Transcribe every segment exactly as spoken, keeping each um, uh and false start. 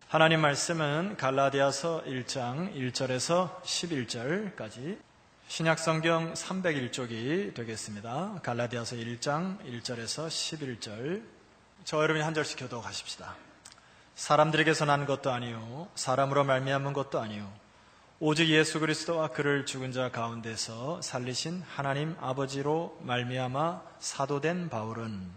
하나님 말씀은 갈라디아서 일 장 일 절에서 십일 절까지 신약성경 삼백일 쪽이 되겠습니다. 갈라디아서 일 장 일 절에서 십일 절. 저와 여러분이 한 절씩 교독하십시다. 사람들에게서 난 것도 아니요 사람으로 말미암은 것도 아니요 오직 예수 그리스도와 그를 죽은 자 가운데서 살리신 하나님 아버지로 말미암아 사도된 바울은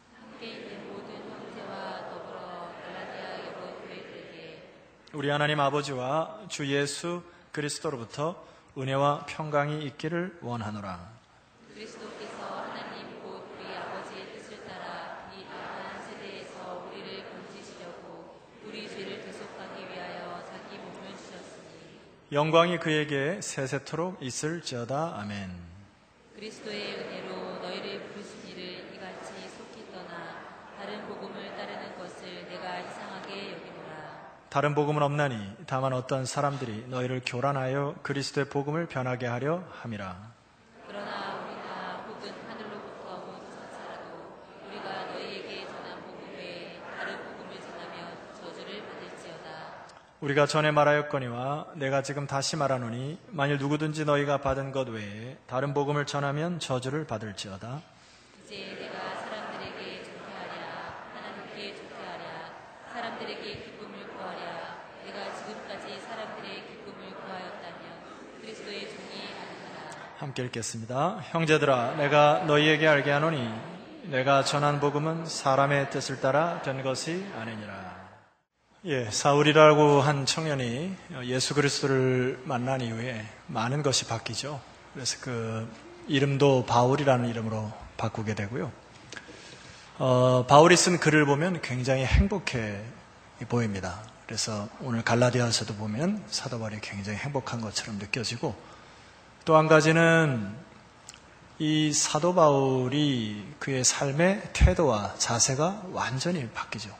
우리 하나님 아버지와 주 예수 그리스도로부터 은혜와 평강이 있기를 원하노라. 그리스도께서 하나님 곧 우리 아버지의 뜻을 따라 이 악한 세대에서 우리를 건지시려고 우리 죄를 대속하기 위하여 자기 몸을 주셨으니 영광이 그에게 세세토록 있을지어다. 아멘. 그리스도의 은혜로 너희를 부르신 이를 이같이 속히 떠나 다른 복음을 따르는 것을 내가 이상하게 여기노라. 다른 복음은 없나니 다만 어떤 사람들이 너희를 교란하여 그리스도의 복음을 변하게 하려 함이라. 그러나 우리나 혹은 하늘로부터 온 천사라도 우리가 너희에게 전한 복음 외에 다른 복음을 전하면 저주를 받을지어다. 우리가 전에 말하였거니와 내가 지금 다시 말하노니 만일 누구든지 너희가 받은 것 외에 다른 복음을 전하면 저주를 받을지어다. 이제 내가 사람들에게 좋게 하랴 하나님께 좋게 하랴 사람들에게 기쁨을 구하랴 내가 지금까지 사람들의 기쁨을 구하였다면 그리스도의 종이 아니하라. 함께 읽겠습니다. 형제들아 내가 너희에게 알게 하노니 내가 전한 복음은 사람의 뜻을 따라 된 것이 아니니라. 예, 사울이라고 한 청년이 예수 그리스도를 만난 이후에 많은 것이 바뀌죠. 그래서 그 이름도 바울이라는 이름으로 바꾸게 되고요. 어, 바울이 쓴 글을 보면 굉장히 행복해 보입니다. 그래서 오늘 갈라디아서도 보면 사도 바울이 굉장히 행복한 것처럼 느껴지고, 또 한 가지는 이 사도 바울이 그의 삶의 태도와 자세가 완전히 바뀌죠.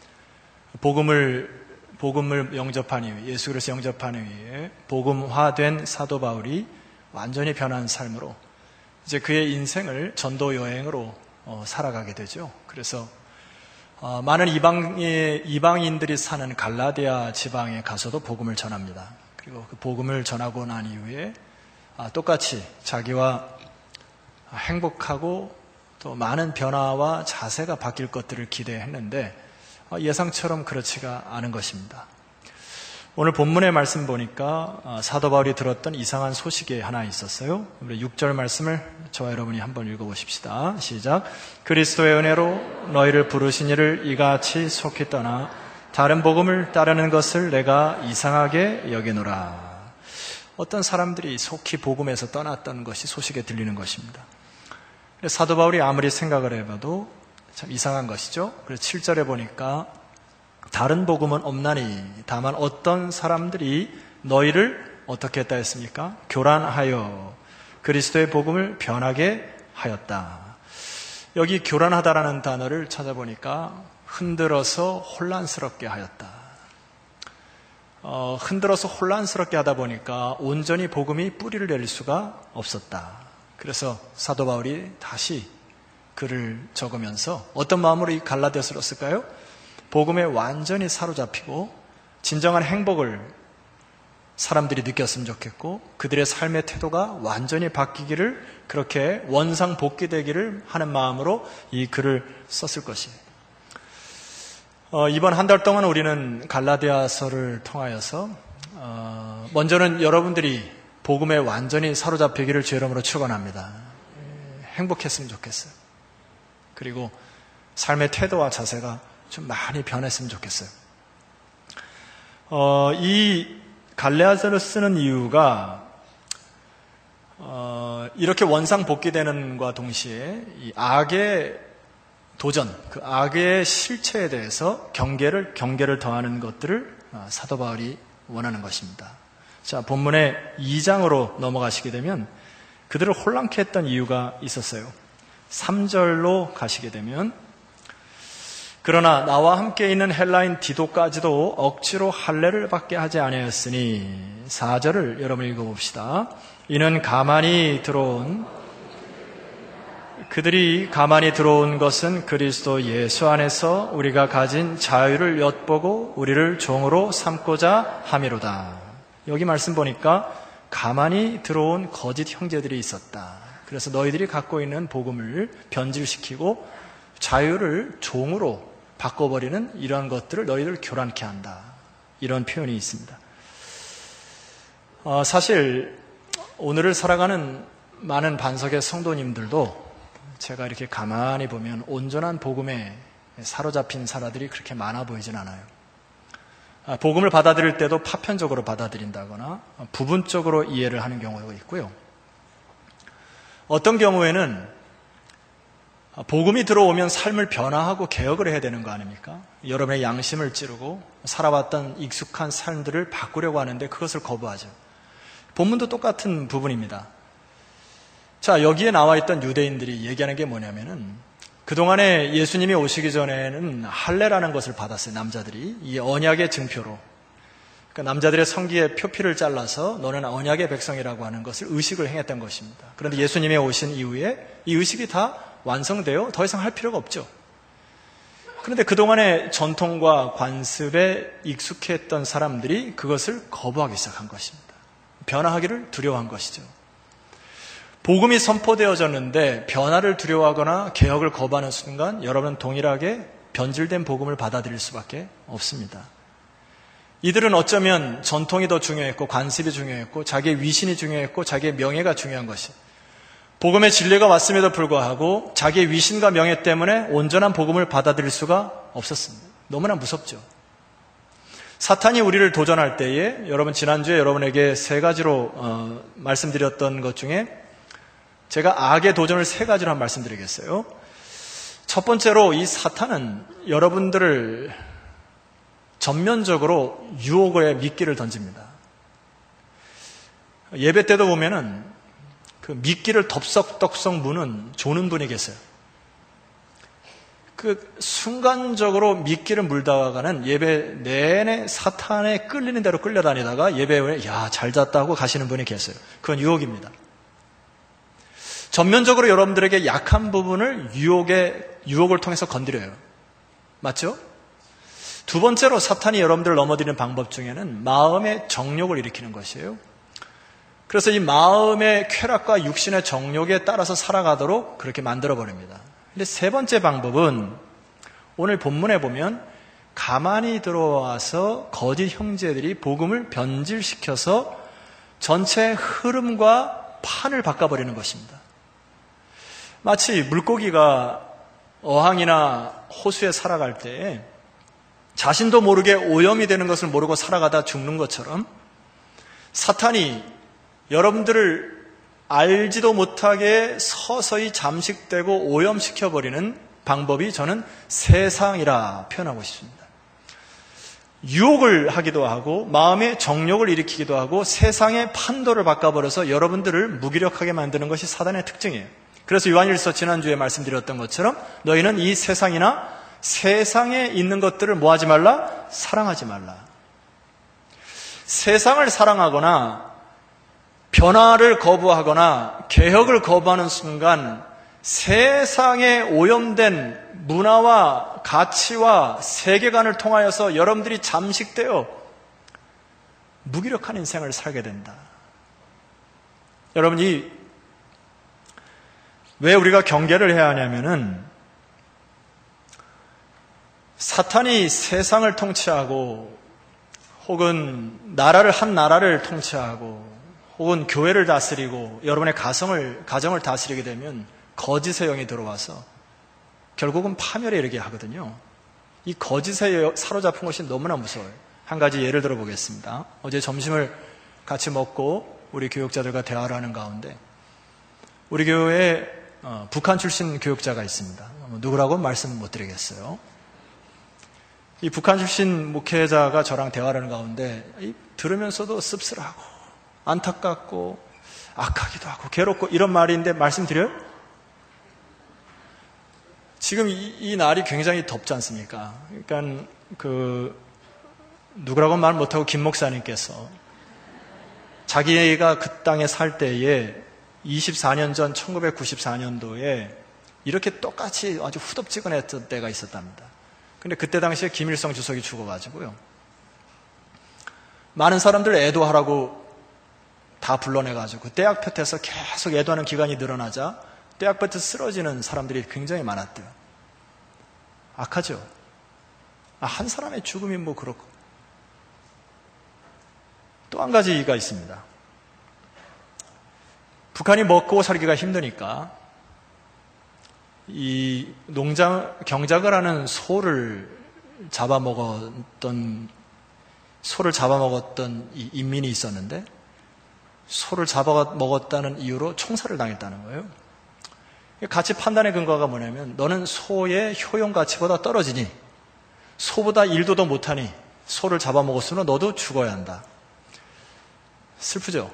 복음을 복음을 영접한 이후에, 예수 그리스도 영접한 이후에 복음화된 사도 바울이 완전히 변한 삶으로 이제 그의 인생을 전도 여행으로 어, 살아가게 되죠. 그래서 어, 많은 이방의, 이방인들이 사는 갈라디아 지방에 가서도 복음을 전합니다. 그리고 그 복음을 전하고 난 이후에 아, 똑같이 자기와 행복하고 또 많은 변화와 자세가 바뀔 것들을 기대했는데 어, 예상처럼 그렇지가 않은 것입니다. 오늘 본문의 말씀 보니까 어, 사도 바울이 들었던 이상한 소식이 하나 있었어요. 우리 육 절 말씀을 저와 여러분이 한번 읽어보십시다. 시작. 그리스도의 은혜로 너희를 부르신 이를 이같이 속히 떠나 다른 복음을 따르는 것을 내가 이상하게 여기노라. 어떤 사람들이 속히 복음에서 떠났다는 것이 소식에 들리는 것입니다. 사도 바울이 아무리 생각을 해봐도 참 이상한 것이죠. 그래서 칠 절에 보니까 다른 복음은 없나니 다만 어떤 사람들이 너희를 어떻게 했다 했습니까? 교란하여 그리스도의 복음을 변하게 하였다. 여기 교란하다라는 단어를 찾아보니까 흔들어서 혼란스럽게 하였다. 어, 흔들어서 혼란스럽게 하다 보니까 온전히 복음이 뿌리를 내릴 수가 없었다. 그래서 사도 바울이 다시 글을 적으면서 어떤 마음으로 이 갈라디아서를 썼을까요? 복음에 완전히 사로잡히고 진정한 행복을 사람들이 느꼈으면 좋겠고 그들의 삶의 태도가 완전히 바뀌기를, 그렇게 원상복귀되기를 하는 마음으로 이 글을 썼을 것이에요. 어, 이번 한 달 동안 우리는 갈라디아서를 통하여서 어, 먼저는 여러분들이 복음에 완전히 사로잡히기를 주 이름으로 축원합니다. 행복했으면 좋겠어요. 그리고 삶의 태도와 자세가 좀 많이 변했으면 좋겠어요. 어, 이 갈라디아서를 쓰는 이유가 어, 이렇게 원상 복귀되는 것과 동시에 이 악의 도전, 그 악의 실체에 대해서 경계를 경계를 더하는 것들을 사도 바울이 원하는 것입니다. 자, 본문의 이 장으로 넘어가시게 되면 그들을 혼란케 했던 이유가 있었어요. 삼 절로 가시게 되면 그러나 나와 함께 있는 헬라인 디도까지도 억지로 할례를 받게 하지 아니하였으니 사 절을 여러분 읽어봅시다. 이는 가만히 들어온 그들이 가만히 들어온 것은 그리스도 예수 안에서 우리가 가진 자유를 엿보고 우리를 종으로 삼고자 함이로다. 여기 말씀 보니까 가만히 들어온 거짓 형제들이 있었다. 그래서 너희들이 갖고 있는 복음을 변질시키고 자유를 종으로 바꿔버리는 이러한 것들을 너희들 교란케 한다. 이런 표현이 있습니다. 어, 사실 오늘을 살아가는 많은 반석의 성도님들도 제가 이렇게 가만히 보면 온전한 복음에 사로잡힌 사람들이 그렇게 많아 보이진 않아요. 복음을 받아들일 때도 파편적으로 받아들인다거나 부분적으로 이해를 하는 경우가 있고요. 어떤 경우에는 복음이 들어오면 삶을 변화하고 개혁을 해야 되는 거 아닙니까? 여러분의 양심을 찌르고 살아왔던 익숙한 삶들을 바꾸려고 하는데 그것을 거부하죠. 본문도 똑같은 부분입니다. 자, 여기에 나와 있던 유대인들이 얘기하는 게 뭐냐면은 그동안에 예수님이 오시기 전에는 할례라는 것을 받았어요. 남자들이 이 언약의 증표로, 그러니까 남자들의 성기에 표피를 잘라서 너는 언약의 백성이라고 하는 것을 의식을 행했던 것입니다. 그런데 예수님이 오신 이후에 이 의식이 다 완성되어 더 이상 할 필요가 없죠. 그런데 그동안의 전통과 관습에 익숙했던 사람들이 그것을 거부하기 시작한 것입니다. 변화하기를 두려워한 것이죠. 복음이 선포되어졌는데 변화를 두려워하거나 개혁을 거부하는 순간 여러분은 동일하게 변질된 복음을 받아들일 수밖에 없습니다. 이들은 어쩌면 전통이 더 중요했고 관습이 중요했고 자기의 위신이 중요했고 자기의 명예가 중요한 것이, 복음의 진리가 왔음에도 불구하고 자기의 위신과 명예 때문에 온전한 복음을 받아들일 수가 없었습니다. 너무나 무섭죠. 사탄이 우리를 도전할 때에 여러분 지난주에 여러분에게 세 가지로 어, 말씀드렸던 것 중에 제가 악의 도전을 세 가지로 한번 말씀드리겠어요. 첫 번째로 이 사탄은 여러분들을 전면적으로 유혹의 미끼를 던집니다. 예배 때도 보면은 그 미끼를 덥석덥석 무는 조는 분이 계세요. 그 순간적으로 미끼를 물다가는 예배 내내 사탄에 끌리는 대로 끌려다니다가 예배 후에 야, 잘 잤다 하고 가시는 분이 계세요. 그건 유혹입니다. 전면적으로 여러분들에게 약한 부분을 유혹의, 유혹을 통해서 건드려요. 맞죠? 두 번째로 사탄이 여러분들을 넘어뜨리는 방법 중에는 마음의 정욕을 일으키는 것이에요. 그래서 이 마음의 쾌락과 육신의 정욕에 따라서 살아가도록 그렇게 만들어버립니다. 근데 세 번째 방법은 오늘 본문에 보면 가만히 들어와서 거짓 형제들이 복음을 변질시켜서 전체 흐름과 판을 바꿔버리는 것입니다. 마치 물고기가 어항이나 호수에 살아갈 때 자신도 모르게 오염이 되는 것을 모르고 살아가다 죽는 것처럼 사탄이 여러분들을 알지도 못하게 서서히 잠식되고 오염시켜버리는 방법이 저는 세상이라 표현하고 싶습니다. 유혹을 하기도 하고 마음의 정욕을 일으키기도 하고 세상의 판도를 바꿔버려서 여러분들을 무기력하게 만드는 것이 사단의 특징이에요. 그래서 요한일서 지난주에 말씀드렸던 것처럼 너희는 이 세상이나 세상에 있는 것들을 뭐하지 말라? 사랑하지 말라. 세상을 사랑하거나 변화를 거부하거나 개혁을 거부하는 순간 세상에 오염된 문화와 가치와 세계관을 통하여서 여러분들이 잠식되어 무기력한 인생을 살게 된다. 여러분이 왜 우리가 경계를 해야 하냐면은 사탄이 세상을 통치하고 혹은 나라를 한 나라를 통치하고 혹은 교회를 다스리고 여러분의 가정을, 가정을 다스리게 되면 거짓의 영이 들어와서 결국은 파멸에 이르게 하거든요. 이 거짓에 사로잡힌 것이 너무나 무서워요. 한 가지 예를 들어 보겠습니다. 어제 점심을 같이 먹고 우리 교육자들과 대화를 하는 가운데 우리 교회에 어, 북한 출신 교육자가 있습니다. 누구라고 말씀은 못 드리겠어요. 이 북한 출신 목회자가 저랑 대화를 하는 가운데 이, 들으면서도 씁쓸하고 안타깝고 악하기도 하고 괴롭고 이런 말인데 말씀드려요? 지금 이, 이 날이 굉장히 덥지 않습니까? 그러니까 그 누구라고 말 못하고 김 목사님께서 자기가 그 땅에 살 때에 이십사 년 전 천구백구십사 년도에 이렇게 똑같이 아주 후덥지근했던 때가 있었답니다. 근데 그때 당시에 김일성 주석이 죽어가지고요. 많은 사람들 애도하라고 다 불러내가지고 떼약 볕에서 계속 애도하는 기간이 늘어나자 떼약 볕에 쓰러지는 사람들이 굉장히 많았대요. 악하죠. 아, 한 사람의 죽음이 뭐 그렇고. 또 한 가지가 있습니다. 북한이 먹고 살기가 힘드니까 이 농장 경작을 하는 소를 잡아먹었던 소를 잡아먹었던 이 인민이 있었는데 소를 잡아먹었다는 이유로 총살을 당했다는 거예요. 가치 판단의 근거가 뭐냐면 너는 소의 효용 가치보다 떨어지니 소보다 일도 더 못하니 소를 잡아먹었으면 너도 죽어야 한다. 슬프죠?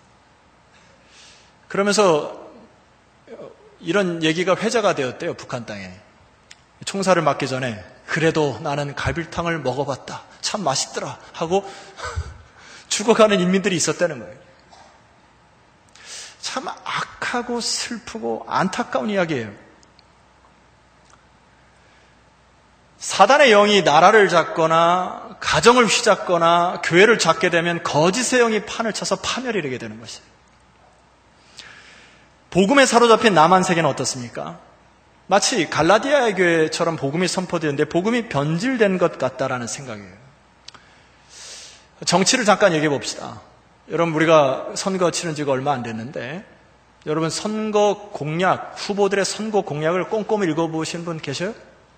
그러면서 이런 얘기가 회자가 되었대요. 북한 땅에. 총살을 맞기 전에 그래도 나는 갈비탕을 먹어봤다. 참 맛있더라 하고 죽어가는 인민들이 있었다는 거예요. 참 악하고 슬프고 안타까운 이야기예요. 사단의 영이 나라를 잡거나 가정을 휘잡거나 교회를 잡게 되면 거짓의 영이 판을 쳐서 파멸이 되게 되는 것이에요. 복음에 사로잡힌 남한 세계는 어떻습니까? 마치 갈라디아의 교회처럼 복음이 선포되는데 복음이 변질된 것 같다라는 생각이에요. 정치를 잠깐 얘기해 봅시다. 여러분, 우리가 선거 치른 지가 얼마 안 됐는데 여러분 선거 공약, 후보들의 선거 공약을 꼼꼼히 읽어보신 분 계셔요?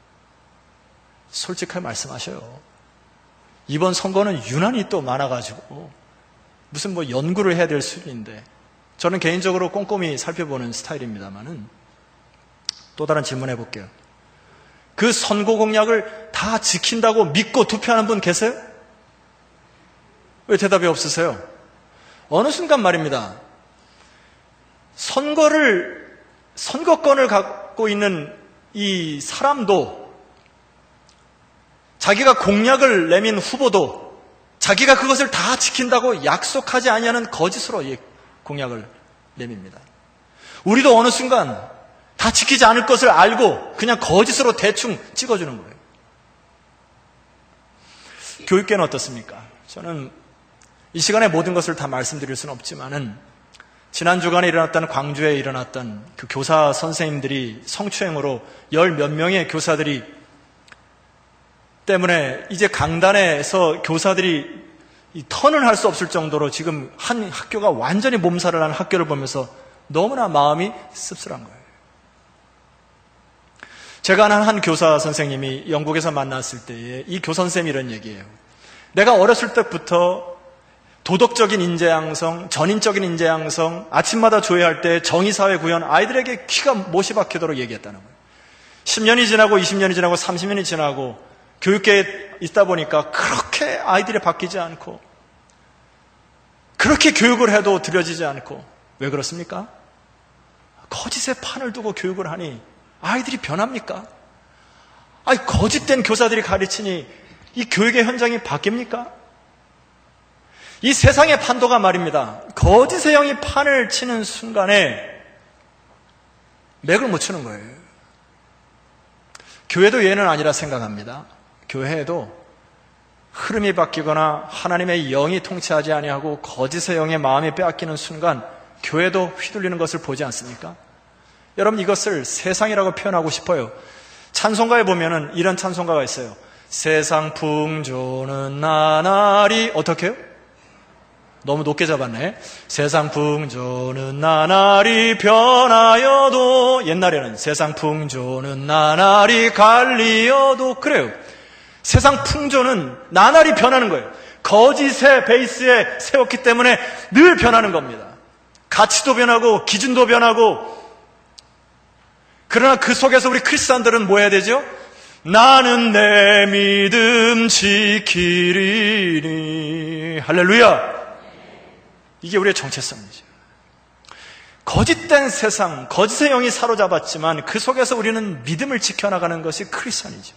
솔직하게 말씀하셔요. 이번 선거는 유난히 또 많아가지고 무슨 뭐 연구를 해야 될 수준인데 저는 개인적으로 꼼꼼히 살펴보는 스타일입니다만은 또 다른 질문 해볼게요. 그 선거 공약을 다 지킨다고 믿고 투표하는 분 계세요? 왜 대답이 없으세요? 어느 순간 말입니다. 선거를, 선거권을 갖고 있는 이 사람도 자기가 공약을 내민 후보도 자기가 그것을 다 지킨다고 약속하지 아니하는 거짓으로 이 공약을 내밉니다. 우리도 어느 순간 다 지키지 않을 것을 알고 그냥 거짓으로 대충 찍어주는 거예요. 교육계는 어떻습니까? 저는 이 시간에 모든 것을 다 말씀드릴 수는 없지만은 지난 주간에 일어났던 광주에 일어났던 그 교사 선생님들이 성추행으로 열 몇 명의 교사들이 때문에 이제 강단에서 교사들이 이 턴을 할 수 없을 정도로 지금 한 학교가 완전히 몸살을 하는 학교를 보면서 너무나 마음이 씁쓸한 거예요. 제가 아는 한 교사 선생님이 영국에서 만났을 때에 이 교선생님이 이런 얘기예요. 내가 어렸을 때부터 도덕적인 인재 양성, 전인적인 인재 양성, 아침마다 조회할 때 정의사회 구현, 아이들에게 귀가 못이 박히도록 얘기했다는 거예요. 십 년이 지나고 이십 년이 지나고 삼십 년이 지나고 교육계에 있다 보니까 그렇게 아이들이 바뀌지 않고 그렇게 교육을 해도 들여지지 않고 왜 그렇습니까? 거짓의 판을 두고 교육을 하니 아이들이 변합니까? 아니, 거짓된 교사들이 가르치니 이 교육의 현장이 바뀝니까? 이 세상의 판도가 말입니다. 거짓의 영이 판을 치는 순간에 맥을 못 추는 거예요. 교회도 예는 아니라 생각합니다. 교회에도 흐름이 바뀌거나 하나님의 영이 통치하지 아니하고 거짓의 영의 마음이 빼앗기는 순간 교회도 휘둘리는 것을 보지 않습니까? 여러분, 이것을 세상이라고 표현하고 싶어요. 찬송가에 보면은 이런 찬송가가 있어요. 세상 풍조는 나날이 어떻게 해요? 너무 높게 잡았네. 세상 풍조는 나날이 변하여도, 옛날에는 세상 풍조는 나날이 갈리어도, 그래요. 세상 풍조는 나날이 변하는 거예요. 거짓의 베이스에 세웠기 때문에 늘 변하는 겁니다. 가치도 변하고 기준도 변하고. 그러나 그 속에서 우리 크리스찬들은 뭐 해야 되죠? 나는 내 믿음 지키리니. 할렐루야. 이게 우리의 정체성이죠. 거짓된 세상, 거짓의 영이 사로잡았지만 그 속에서 우리는 믿음을 지켜나가는 것이 크리스찬이죠.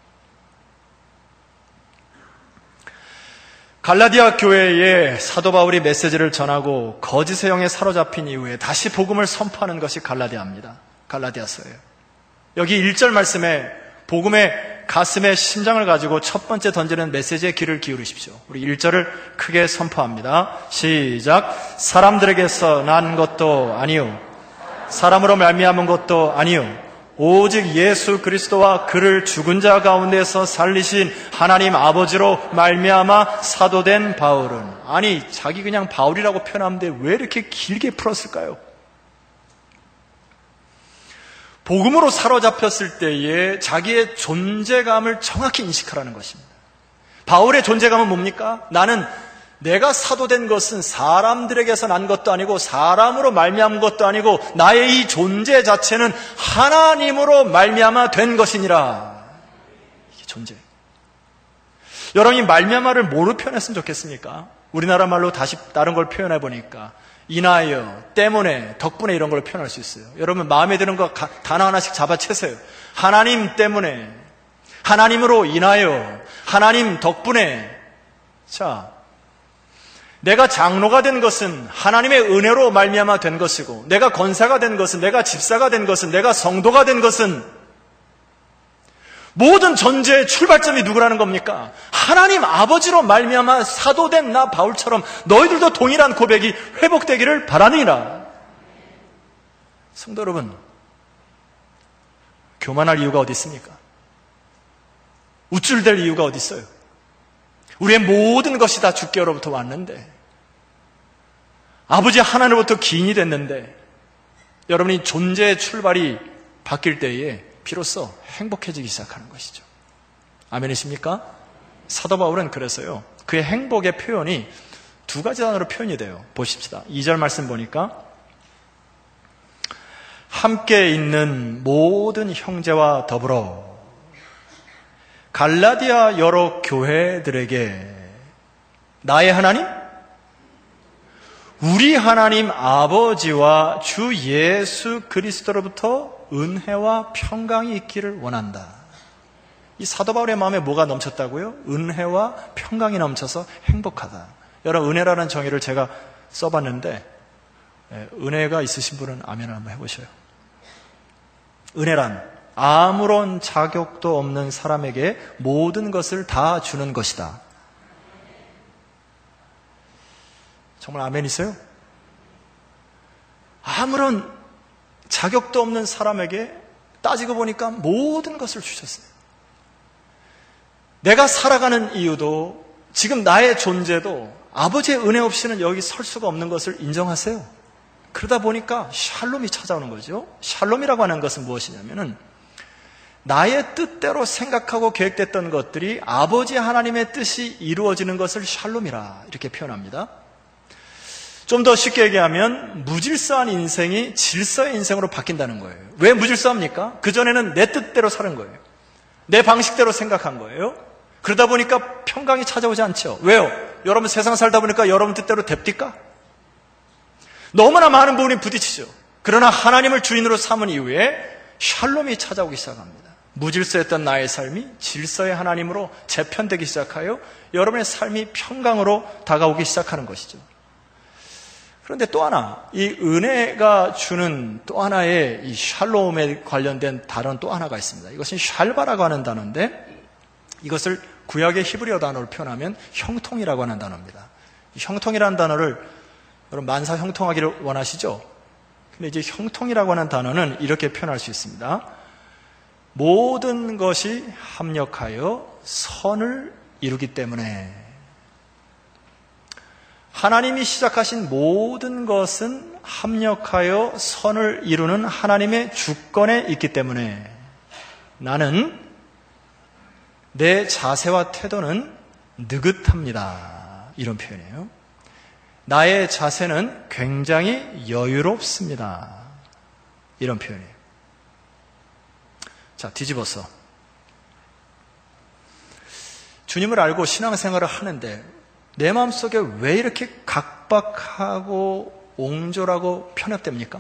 갈라디아 교회에 사도 바울이 메시지를 전하고 거짓의 영에 사로잡힌 이후에 다시 복음을 선포하는 것이 갈라디아입니다. 갈라디아서예요. 여기 일 절 말씀에 복음의 가슴에 심장을 가지고 첫 번째 던지는 메시지에 귀를 기울이십시오. 우리 일 절을 크게 선포합니다. 시작. 사람들에게서 난 것도 아니요 사람으로 말미암은 것도 아니요 오직 예수 그리스도와 그를 죽은 자 가운데서 살리신 하나님 아버지로 말미암아 사도된 바울은. 아니, 자기 그냥 바울이라고 표현하는데 왜 이렇게 길게 풀었을까요? 복음으로 사로잡혔을 때에 자기의 존재감을 정확히 인식하라는 것입니다. 바울의 존재감은 뭡니까? 나는 내가 사도된 것은 사람들에게서 난 것도 아니고 사람으로 말미암은 것도 아니고 나의 이 존재 자체는 하나님으로 말미암아 된 것이니라. 이게 존재. 여러분이 말미암아를 뭐로 표현했으면 좋겠습니까? 우리나라 말로 다시 다른 걸 표현해 보니까 인하여, 때문에, 덕분에 이런 걸 표현할 수 있어요. 여러분 마음에 드는 거 단어 하나씩 잡아채세요. 하나님 때문에, 하나님으로 인하여, 하나님 덕분에. 자, 내가 장로가 된 것은 하나님의 은혜로 말미암아 된 것이고, 내가 권사가 된 것은, 내가 집사가 된 것은, 내가 성도가 된 것은 모든 존재의 출발점이 누구라는 겁니까? 하나님 아버지로 말미암아 사도된 나 바울처럼 너희들도 동일한 고백이 회복되기를 바라느니라. 성도 여러분, 교만할 이유가 어디 있습니까? 우쭐댈 이유가 어디 있어요? 우리의 모든 것이 다 주께로부터 왔는데, 아버지 하나님으로부터 기인이 됐는데, 여러분이 존재의 출발이 바뀔 때에 비로소 행복해지기 시작하는 것이죠. 아멘이십니까? 사도 바울은 그래서요, 그의 행복의 표현이 두 가지 단어로 표현이 돼요. 보십시다. 이 절 말씀 보니까 함께 있는 모든 형제와 더불어 갈라디아 여러 교회들에게 나의 하나님? 우리 하나님 아버지와 주 예수 그리스도로부터 은혜와 평강이 있기를 원한다. 이 사도 바울의 마음에 뭐가 넘쳤다고요? 은혜와 평강이 넘쳐서 행복하다. 여러분, 은혜라는 정의를 제가 써봤는데, 은혜가 있으신 분은 아멘을 한번 해보셔요. 은혜란 아무런 자격도 없는 사람에게 모든 것을 다 주는 것이다. 정말 아멘이세요? 아무런 자격도 없는 사람에게 따지고 보니까 모든 것을 주셨어요. 내가 살아가는 이유도, 지금 나의 존재도 아버지의 은혜 없이는 여기 설 수가 없는 것을 인정하세요. 그러다 보니까 샬롬이 찾아오는 거죠. 샬롬이라고 하는 것은 무엇이냐면은 나의 뜻대로 생각하고 계획됐던 것들이 아버지 하나님의 뜻이 이루어지는 것을 샬롬이라 이렇게 표현합니다. 좀 더 쉽게 얘기하면 무질서한 인생이 질서의 인생으로 바뀐다는 거예요. 왜 무질서합니까? 그전에는 내 뜻대로 사는 거예요. 내 방식대로 생각한 거예요. 그러다 보니까 평강이 찾아오지 않죠. 왜요? 여러분 세상 살다 보니까 여러분 뜻대로 됩니까? 너무나 많은 부분이 부딪히죠. 그러나 하나님을 주인으로 삼은 이후에 샬롬이 찾아오기 시작합니다. 무질서했던 나의 삶이 질서의 하나님으로 재편되기 시작하여 여러분의 삶이 평강으로 다가오기 시작하는 것이죠. 그런데 또 하나, 이 은혜가 주는 또 하나의 이 샬롬에 관련된 단어는 또 하나가 있습니다. 이것은 샬바라고 하는 단어인데, 이것을 구약의 히브리어 단어로 표현하면 형통이라고 하는 단어입니다. 이 형통이라는 단어를 여러분 만사 형통하기를 원하시죠? 근데 이제 형통이라고 하는 단어는 이렇게 표현할 수 있습니다. 모든 것이 합력하여 선을 이루기 때문에, 하나님이 시작하신 모든 것은 합력하여 선을 이루는 하나님의 주권에 있기 때문에 나는 내 자세와 태도는 느긋합니다. 이런 표현이에요. 나의 자세는 굉장히 여유롭습니다. 이런 표현이에요. 자, 뒤집어서. 주님을 알고 신앙생활을 하는데 내 마음속에 왜 이렇게 각박하고 옹졸하고 편협됩니까?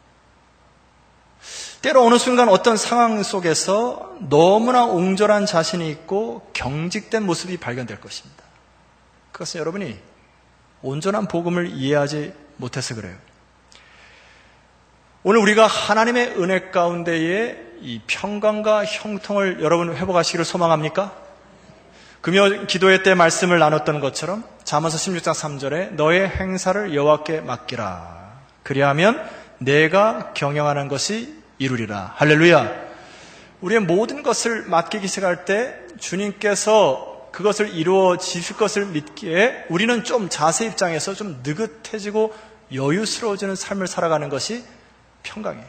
때로 어느 순간 어떤 상황 속에서 너무나 옹졸한 자신이 있고 경직된 모습이 발견될 것입니다. 그것은 여러분이 온전한 복음을 이해하지 못해서 그래요. 오늘 우리가 하나님의 은혜 가운데에 이 평강과 형통을 여러분 회복하시기를 소망합니까? 금요 기도회 때 말씀을 나눴던 것처럼 잠언서 십육 장 삼 절에 너의 행사를 여호와께 맡기라. 그리하면 내가 경영하는 것이 이루리라. 할렐루야. 우리의 모든 것을 맡기기 시작할 때 주님께서 그것을 이루어 지실 것을 믿기에 우리는 좀 자세 입장에서 좀 느긋해지고 여유스러워지는 삶을 살아가는 것이 평강이에요.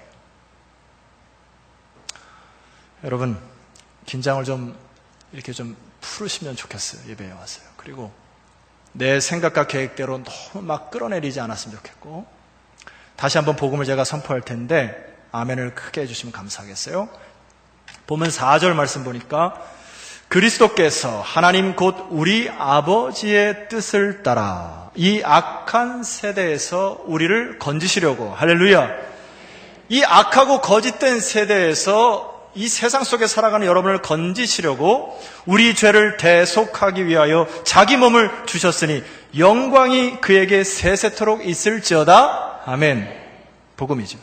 여러분, 긴장을 좀 이렇게 좀 풀으시면 좋겠어요. 예배에 와서요. 그리고 내 생각과 계획대로 너무 막 끌어내리지 않았으면 좋겠고, 다시 한번 복음을 제가 선포할 텐데 아멘을 크게 해주시면 감사하겠어요. 보면 사 절 말씀 보니까 그리스도께서 하나님 곧 우리 아버지의 뜻을 따라 이 악한 세대에서 우리를 건지시려고, 할렐루야. 이 악하고 거짓된 세대에서 이 세상 속에 살아가는 여러분을 건지시려고 우리 죄를 대속하기 위하여 자기 몸을 주셨으니 영광이 그에게 세세토록 있을지어다. 아멘. 복음이죠.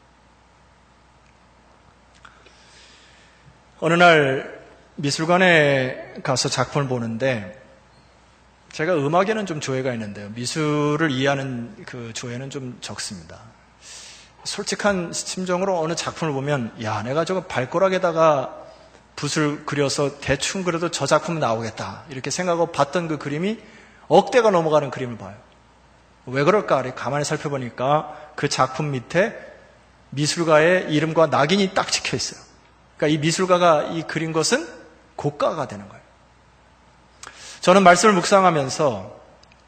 어느 날 미술관에 가서 작품을 보는데, 제가 음악에는 좀 조예가 있는데요, 미술을 이해하는 그 조예는 좀 적습니다. 솔직한 심정으로 어느 작품을 보면, 야, 내가 저거 발가락에다가 붓을 그려서 대충 그려도 저 작품이 나오겠다 이렇게 생각하고 봤던 그 그림이 억대가 넘어가는 그림을 봐요. 왜 그럴까? 가만히 살펴보니까 그 작품 밑에 미술가의 이름과 낙인이 딱 찍혀 있어요. 그러니까 이 미술가가 이 그린 것은 고가가 되는 거예요. 저는 말씀을 묵상하면서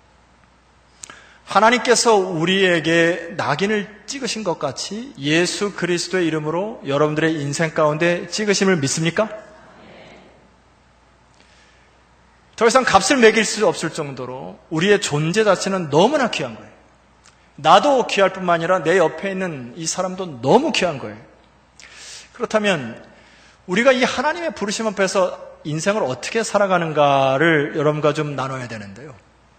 하나님께서 우리에게 낙인을 찍으신 것 같이 예수 그리스도의 이름으로 여러분들의 인생 가운데 찍으심을 믿습니까? 더 이상 값을 매길 수 없을 정도로 우리의 존재 자체는 너무나 귀한 거예요. 나도 귀할 뿐만 아니라 내 옆에 있는 이 사람도 너무 귀한 거예요. 그렇다면 우리가 이 하나님의 부르심 앞에서 인생을 어떻게 살아가는가를 여러분과 좀 나눠야 되는데요.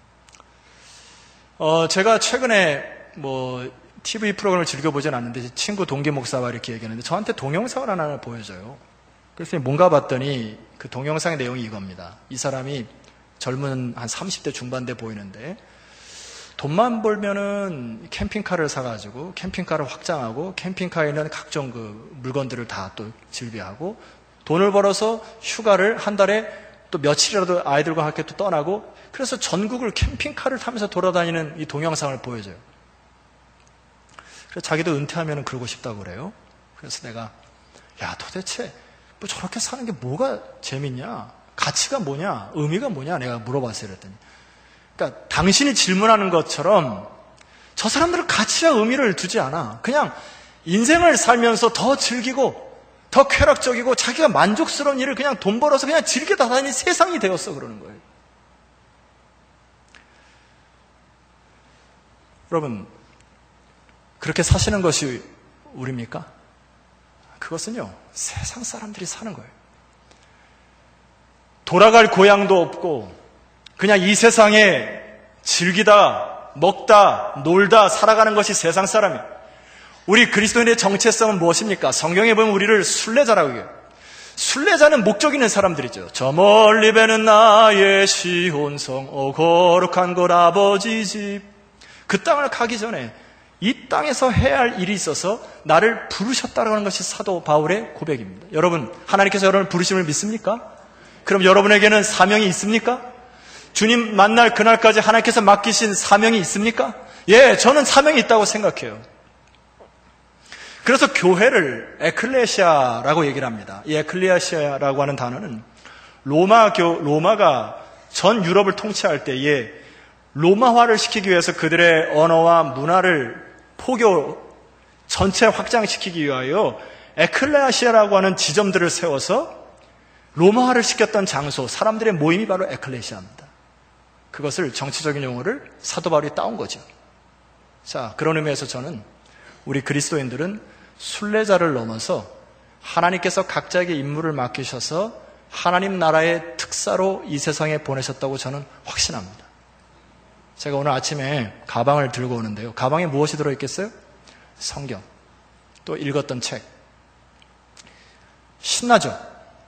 어, 제가 최근에 뭐 티비 프로그램을 즐겨보진 않는데 친구 동기 목사와 이렇게 얘기하는데 저한테 동영상을 하나 보여줘요. 그래서 뭔가 봤더니 그 동영상의 내용이 이겁니다. 이 사람이 젊은 한 삼십 대 중반대 보이는데 돈만 벌면은 캠핑카를 사가지고 캠핑카를 확장하고 캠핑카에 있는 각종 그 물건들을 다 또 즐비하고 돈을 벌어서 휴가를 한 달에 또 며칠이라도 아이들과 함께 또 떠나고 그래서 전국을 캠핑카를 타면서 돌아다니는 이 동영상을 보여줘요. 그래서 자기도 은퇴하면 그러고 싶다고 그래요. 그래서 내가 야 도대체 뭐 저렇게 사는 게 뭐가 재밌냐? 가치가 뭐냐? 의미가 뭐냐? 내가 물어봤어요. 그랬더니 그러니까 당신이 질문하는 것처럼 저 사람들은 가치와 의미를 두지 않아. 그냥 인생을 살면서 더 즐기고 더 쾌락적이고 자기가 만족스러운 일을 그냥 돈 벌어서 그냥 즐기다 다니는 세상이 되었어 그러는 거예요. 여러분, 그렇게 사시는 것이 우리입니까? 그것은요, 세상 사람들이 사는 거예요. 돌아갈 고향도 없고 그냥 이 세상에 즐기다, 먹다, 놀다 살아가는 것이 세상 사람이에요. 우리 그리스도인의 정체성은 무엇입니까? 성경에 보면 우리를 순례자라고 해요. 순례자는 목적 있는 사람들이죠. 저 멀리 배는 나의 시온성, 오 거룩한 곳 아버지 집. 그 땅을 가기 전에 이 땅에서 해야 할 일이 있어서 나를 부르셨다고 하는 것이 사도 바울의 고백입니다. 여러분, 하나님께서 여러분을 부르심을 믿습니까? 그럼 여러분에게는 사명이 있습니까? 주님 만날 그날까지 하나님께서 맡기신 사명이 있습니까? 예, 저는 사명이 있다고 생각해요. 그래서 교회를 에클레시아라고 얘기를 합니다. 이 에클레시아라고 하는 단어는 로마교, 로마가 전 유럽을 통치할 때에 로마화를 시키기 위해서 그들의 언어와 문화를 포교 전체 확장시키기 위하여 에클레시아라고 하는 지점들을 세워서 로마화를 시켰던 장소, 사람들의 모임이 바로 에클레시아입니다. 그것을 정치적인 용어를 사도 바울이 따온 거죠. 자, 그런 의미에서 저는 우리 그리스도인들은 순례자를 넘어서 하나님께서 각자에게 임무를 맡기셔서 하나님 나라의 특사로 이 세상에 보내셨다고 저는 확신합니다. 제가 오늘 아침에 가방을 들고 오는데요. 가방에 무엇이 들어있겠어요? 성경. 또 읽었던 책. 신나죠?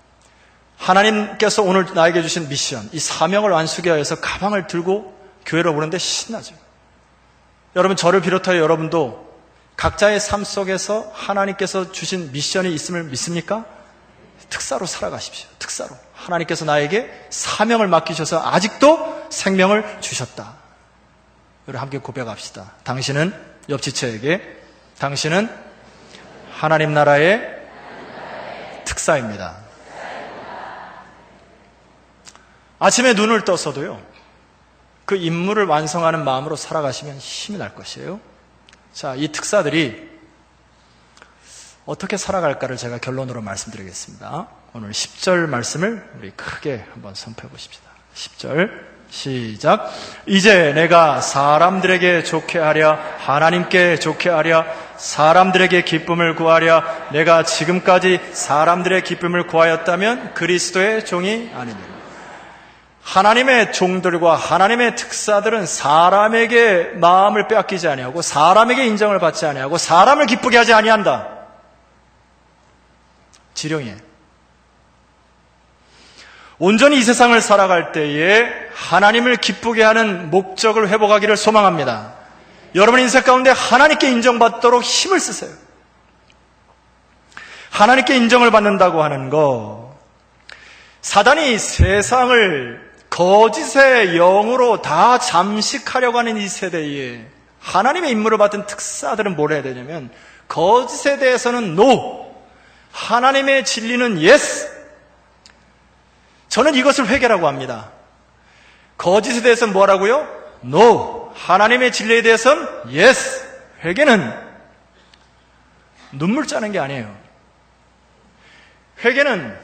하나님께서 오늘 나에게 주신 미션, 이 사명을 완수하기 위해서 가방을 들고 교회로 오는데 신나죠? 여러분, 저를 비롯하여 여러분도 각자의 삶 속에서 하나님께서 주신 미션이 있음을 믿습니까? 특사로 살아가십시오. 특사로. 하나님께서 나에게 사명을 맡기셔서 아직도 생명을 주셨다. 우리 함께 고백합시다. 당신은 옆지체에게 당신은 하나님 나라의 특사입니다. 아침에 눈을 떠서도요, 그 임무를 완성하는 마음으로 살아가시면 힘이 날 것이에요. 자, 이 특사들이 어떻게 살아갈까를 제가 결론으로 말씀드리겠습니다. 오늘 십 절 말씀을 우리 크게 한번 선포해 보십시다. 십 절 시작. 이제 내가 사람들에게 좋게 하랴, 하나님께 좋게 하랴, 사람들에게 기쁨을 구하랴. 내가 지금까지 사람들의 기쁨을 구하였다면 그리스도의 종이 아니니라. 하나님의 종들과 하나님의 특사들은 사람에게 마음을 빼앗기지 아니하고 사람에게 인정을 받지 아니하고 사람을 기쁘게 하지 아니한다. 지령이에요. 온전히 이 세상을 살아갈 때에 하나님을 기쁘게 하는 목적을 회복하기를 소망합니다. 여러분 인생 가운데 하나님께 인정받도록 힘을 쓰세요. 하나님께 인정을 받는다고 하는 거, 사단이 세상을 거짓의 영으로 다 잠식하려고 하는 이 세대에 하나님의 임무를 받은 특사들은 뭘 해야 되냐면 거짓에 대해서는 NO, 하나님의 진리는 yes. 저는 이것을 회개라고 합니다. 거짓에 대해서는 뭐라고요? No. 하나님의 진리에 대해서는 yes. 회개는 눈물 짜는 게 아니에요. 회개는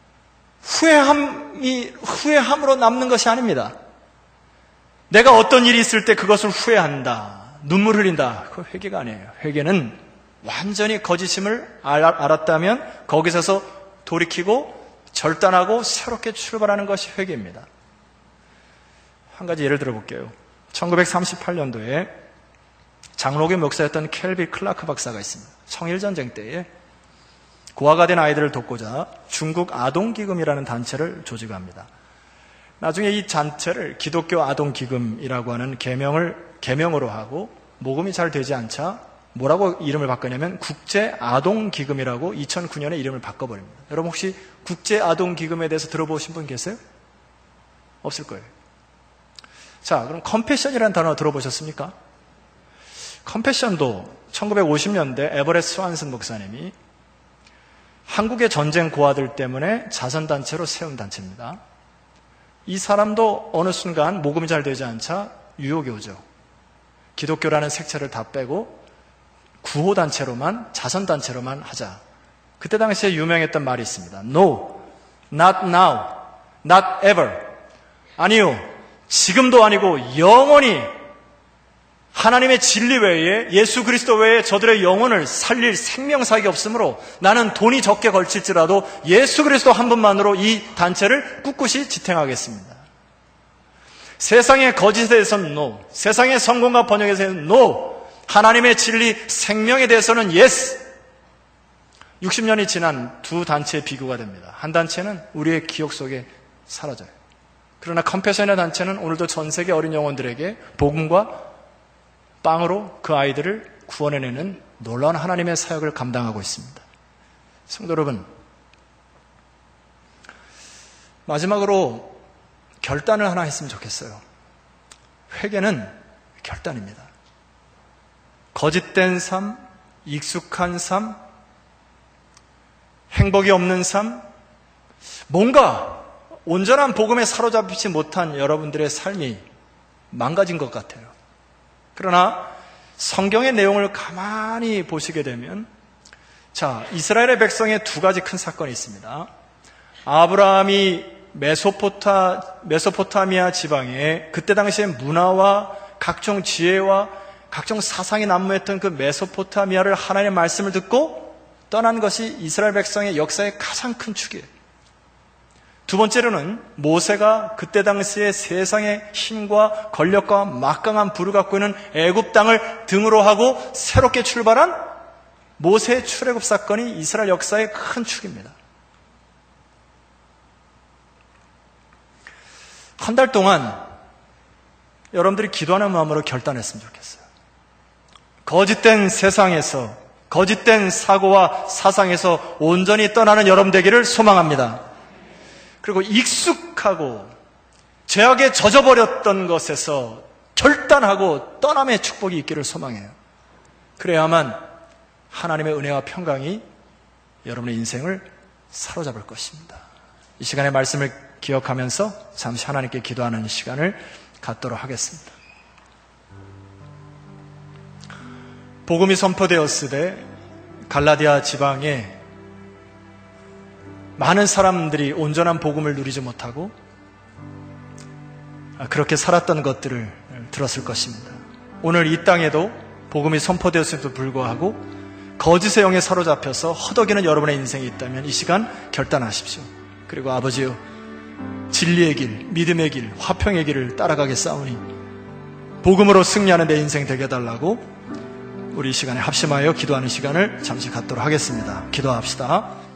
후회함이, 후회함으로 남는 것이 아닙니다. 내가 어떤 일이 있을 때 그것을 후회한다, 눈물 흘린다, 그거 회개가 아니에요. 회개는 완전히 거짓임을 알았다면 거기서서 돌이키고 절단하고 새롭게 출발하는 것이 회개입니다. 한 가지 예를 들어볼게요. 천구백삼십팔 년도에 장로교 목사였던 켈비 클라크 박사가 있습니다. 청일전쟁 때에 고아가 된 아이들을 돕고자 중국 아동기금이라는 단체를 조직합니다. 나중에 이 단체를 기독교 아동기금이라고 하는 계명을, 계명으로 하고 모금이 잘 되지 않자 뭐라고 이름을 바꾸냐면 국제아동기금이라고 이천구 년에 이름을 바꿔버립니다. 여러분 혹시 국제아동기금에 대해서 들어보신 분 계세요? 없을 거예요. 자, 그럼 컴패션이라는 단어 들어보셨습니까? 컴패션도 천구백오십 년대 에버레스트 스완슨 목사님이 한국의 전쟁 고아들 때문에 자선단체로 세운 단체입니다. 이 사람도 어느 순간 모금이 잘 되지 않자 유효교죠. 기독교라는 색채를 다 빼고 구호단체로만, 자선단체로만 하자. 그때 당시에 유명했던 말이 있습니다. No, not now, not ever. 아니요, 지금도 아니고 영원히 하나님의 진리 외에, 예수 그리스도 외에 저들의 영혼을 살릴 생명사역이 없으므로 나는 돈이 적게 걸칠지라도 예수 그리스도 한 분만으로 이 단체를 꿋꿋이 지탱하겠습니다. 세상의 거짓에 대해서는 no, 세상의 성공과 번영에 대해서는 no, 하나님의 진리, 생명에 대해서는 yes. 육십 년이 지난 두 단체의 비교가 됩니다. 한 단체는 우리의 기억 속에 사라져요. 그러나 컴패션의 단체는 오늘도 전 세계 어린 영혼들에게 복음과 빵으로 그 아이들을 구원해내는 놀라운 하나님의 사역을 감당하고 있습니다. 성도 여러분, 마지막으로 결단을 하나 했으면 좋겠어요. 회개는 결단입니다. 거짓된 삶, 익숙한 삶, 행복이 없는 삶, 뭔가 온전한 복음에 사로잡히지 못한 여러분들의 삶이 망가진 것 같아요. 그러나 성경의 내용을 가만히 보시게 되면, 자, 이스라엘의 백성의 두 가지 큰 사건이 있습니다. 아브라함이 메소포타, 메소포타미아 지방에 그때 당시에 문화와 각종 지혜와 각종 사상이 난무했던 그 메소포타미아를 하나님의 말씀을 듣고 떠난 것이 이스라엘 백성의 역사의 가장 큰 축이에요. 두 번째로는 모세가 그때 당시에 세상의 힘과 권력과 막강한 부를 갖고 있는 애굽 땅을 등으로 하고 새롭게 출발한 모세의 출애굽 사건이 이스라엘 역사의 큰 축입니다. 한 달 동안 여러분들이 기도하는 마음으로 결단했으면 좋겠어요. 거짓된 세상에서, 거짓된 사고와 사상에서 온전히 떠나는 여러분 되기를 소망합니다. 그리고 익숙하고 죄악에 젖어버렸던 것에서 결단하고 떠남의 축복이 있기를 소망해요. 그래야만 하나님의 은혜와 평강이 여러분의 인생을 사로잡을 것입니다. 이 시간에 말씀을 기억하면서 잠시 하나님께 기도하는 시간을 갖도록 하겠습니다. 복음이 선포되었을 때 갈라디아 지방에 많은 사람들이 온전한 복음을 누리지 못하고 그렇게 살았던 것들을 들었을 것입니다. 오늘 이 땅에도 복음이 선포되었음에도 불구하고 거짓의 영에 사로잡혀서 허덕이는 여러분의 인생이 있다면 이 시간 결단하십시오. 그리고 아버지여, 진리의 길, 믿음의 길, 화평의 길을 따라가겠사오니 복음으로 승리하는 내 인생 되게 해달라고 우리 이 시간에 합심하여 기도하는 시간을 잠시 갖도록 하겠습니다. 기도합시다.